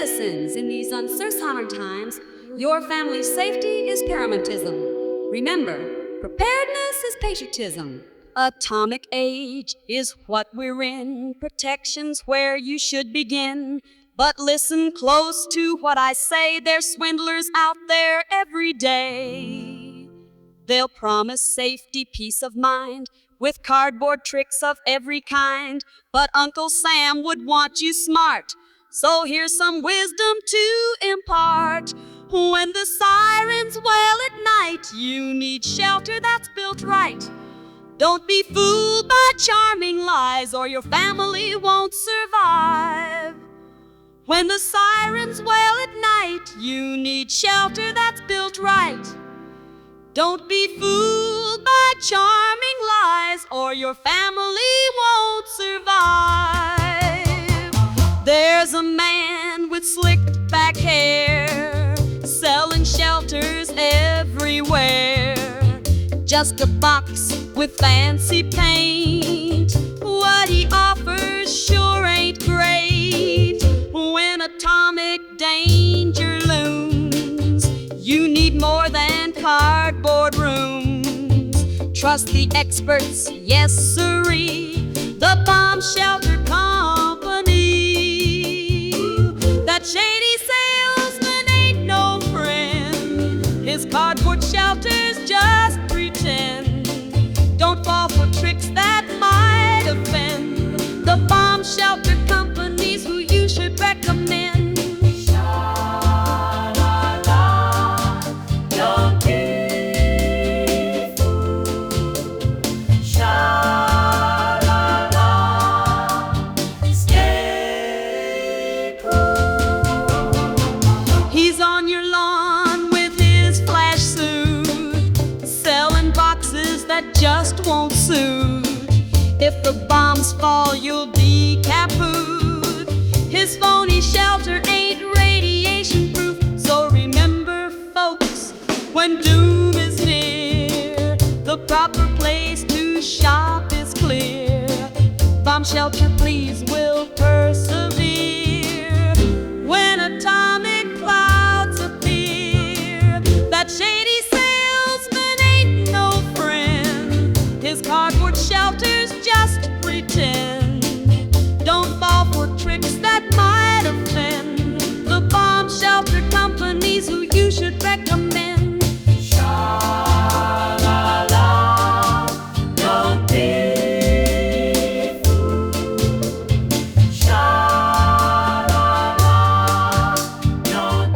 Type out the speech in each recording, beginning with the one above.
citizens, in these uncertain times, your family's safety is paramountism. Remember, preparedness is patriotism. Atomic age is what we're in. Protection's where you should begin. But listen close to what I say. There's swindlers out there every day. They'll promise safety, peace of mind, with cardboard tricks of every kind. But Uncle Sam would want you smart, so here's some wisdom to impart. When the sirens wail at night, you need shelter that's built right. Don't be fooled by charming lies, or your family won't survive. When the sirens wail at night, you need shelter that's built right. Don't be fooled by charming lies, or your family won't survive. There's a man with slicked back hair, selling shelters everywhere. Just a box with fancy paint. What he offers sure ain't great. When atomic danger looms, you need more than cardboard rooms. Trust the experts, yes sirree, the bomb shelter company. That shady salesman ain't no friend. His cardboard shelters just pretend. Don't fall for tricks that might offend. The bomb shelter companies who you should recommend. Sha-la-la, don't be fooled. Sha-la-la, stay cool. He's on your lawn with his flash suit, selling boxes that just won't suit. If the bombs fall, you'll be kaput. His phony shelter ain't radiation proof. So remember, folks, when doom is near, the proper place to shop is clear. Bomb shelter, please, will persevere. When atomic clouds appear, that shady salesman ain't no friend. His cardboard shelters just pretend. Don't fall for tricks that might offend. The bomb shelter companies who you should recommend. Sha-la-la, don't be fooled. Sha-la-la, don't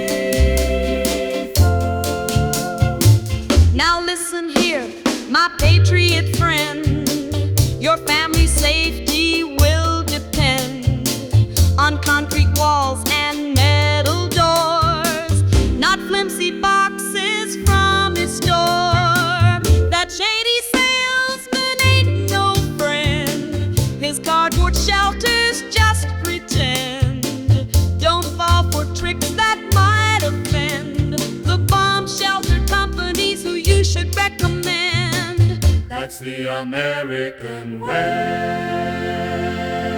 be fooled. Now listen here, my patriot friend. Your family's safety will depend on concrete walls and metal doors, not flimsy boxes from his store. That shady salesman ain't no friend. His cardboard shelters just pretend. Don't fall for tricks that might offend. The bomb shelter companies who you should recommend. That's the American way.